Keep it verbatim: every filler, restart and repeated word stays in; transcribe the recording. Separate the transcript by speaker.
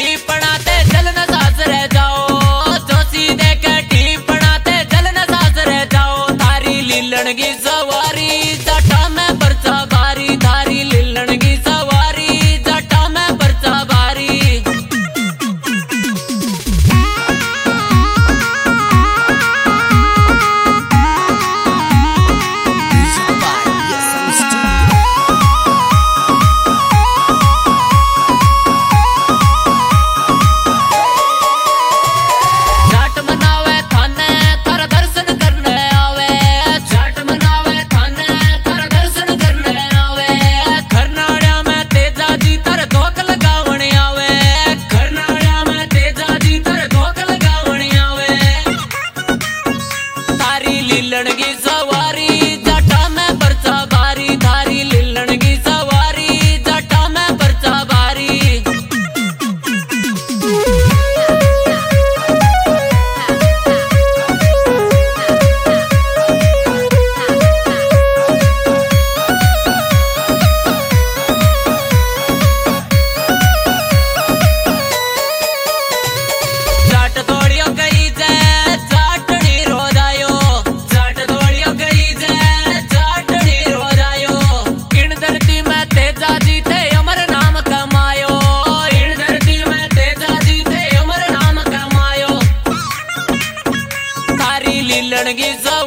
Speaker 1: टीप बनाते जल न सास रह जाओ, जोशी दे के टीप बनाते जल न सास रह जाओ। थारी लीलन की सवारी जटा में बरसा भारी, थारी लीलन की सवारी जटा में बरसा भारी। लीलन की सवारी जटा में बरसा भारी, थारी लीलन की सवारी जटा में बरसा भारी। जाट तोड़ियो गई जे जाटनी रो जायो, लीलन की